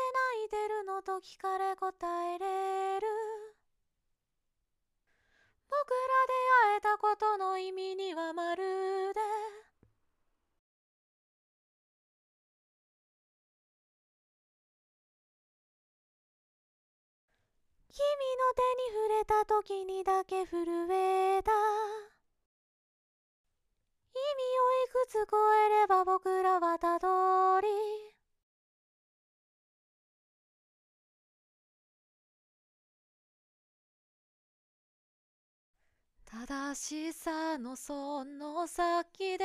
泣いてるのと聞かれ答えれる。僕ら出会えたことの意味にはまるで君の手に触れた時にだけ震えた。意味をいくつ超えれば僕らはたどり正しさのその先で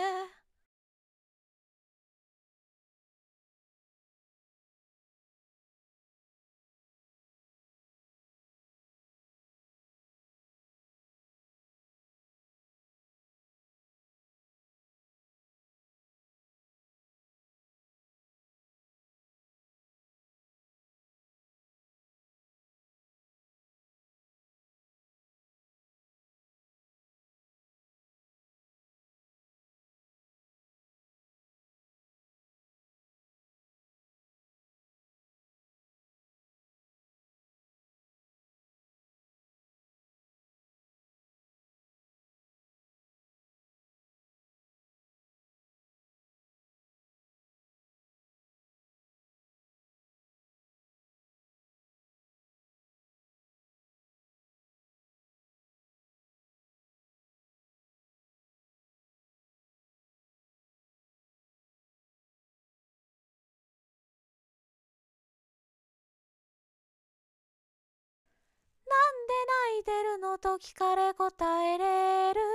なんで泣いてるのと聞かれ答えれる。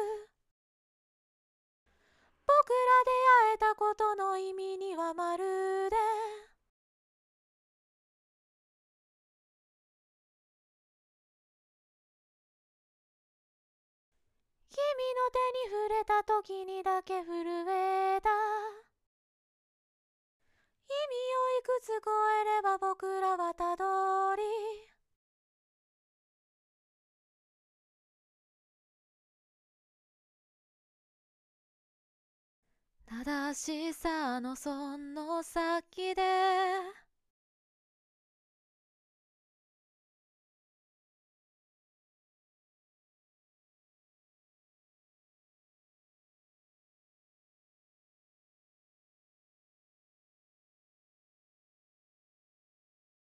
僕ら出会えたことの意味にはまるで君の手に触れた時にだけ震えた。意味をいくつ超えれば僕らはたどり正しさのその先で